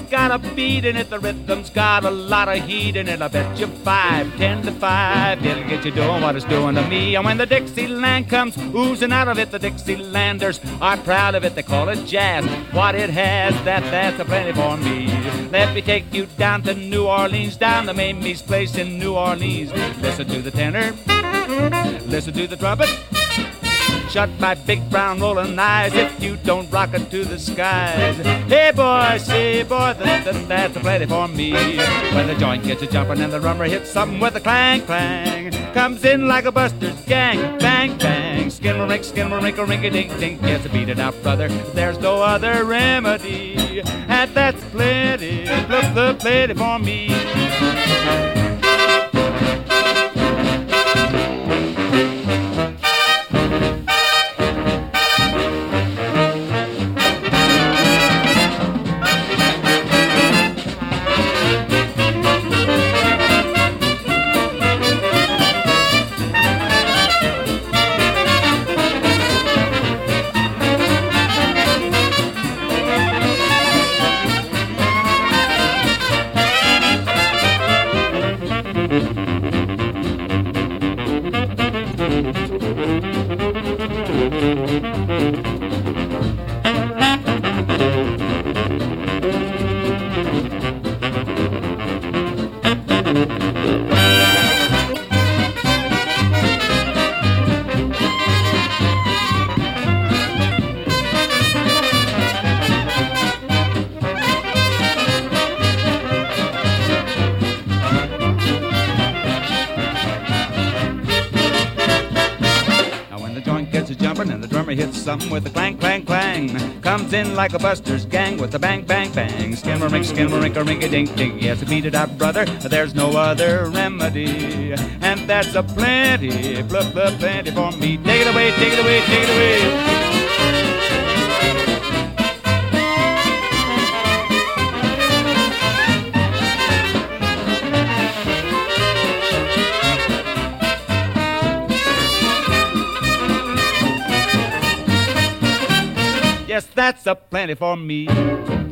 got a beat in it, the rhythm's got a lot of heat in it. I bet you 5, 10 to 5, it'll get you doing what it's doing to me. And when the Dixieland comes oozing out of it, the Dixielanders are proud of it. They call it jazz. What it has, that's a plenty for me. Let me take you down to New Orleans, down to Mamie's place in New Orleans. Listen to the tenor, listen to the trumpet. Shut my big brown rolling eyes if you don't rock it to the skies. Hey boy, say boy, that's a plenty for me. When the joint gets a jumping and the drummer hits something with a clang clang, comes in like a Buster's gang, bang bang, skimmer rink a rinky dink dink. Yes, beat it out, brother. There's no other remedy, and that's plenty, plenty for me. And the drummer hits something with a clang, clang, clang, comes in like a Buster's gang with a bang, bang, bang, skimmer rink a rinky dink dink. Yes, beat it out, brother. There's no other remedy, and that's a plenty, plenty for me. Take it away, take it away, take it away. Yes, that's a plenty for me.